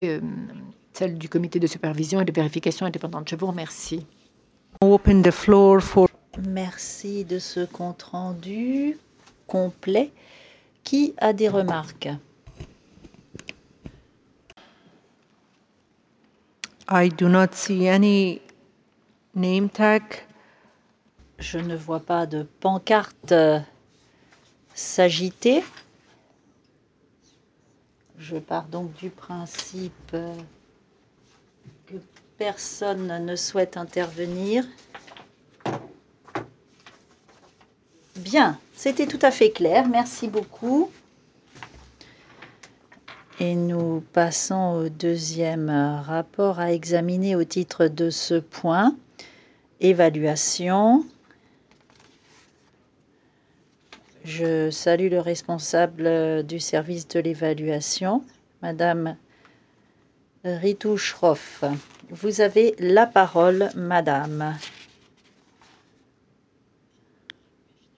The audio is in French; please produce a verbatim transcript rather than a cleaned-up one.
Hem, celle du comité de supervision et de vérification indépendante. Je vous remercie. Open the floor for... Merci de ce compte-rendu complet. Qui a des remarques? I do not see any name tag. Je ne vois pas de pancarte s'agiter. Je pars donc du principe que personne ne souhaite intervenir. Bien, c'était tout à fait clair. Merci beaucoup. Et nous passons au deuxième rapport à examiner au titre de ce point. Évaluation. Je salue le responsable du service de l'évaluation, Madame Ritou Schroff. Vous avez la parole, Madame.